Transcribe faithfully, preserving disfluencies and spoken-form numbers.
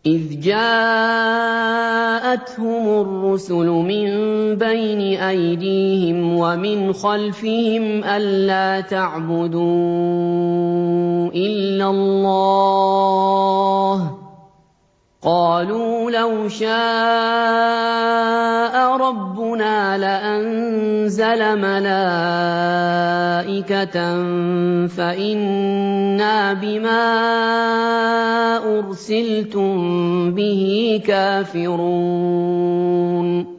إِذْ جَاءَتْهُمُ الرُّسُلُ مِن بَيْنِ أَيْدِيهِمْ وَمِنْ خَلْفِهِمْ أَلَّا تَعْبُدُوا إِلَّا اللَّهَ ۖ قَالُوا لَوْ شَاءَ رَبُّنَا لَأَنزَلَ مَلَائِكَةً فَإِنَّا بِمَا أُرْسِلْتُم بِهِ كَافِرُونَ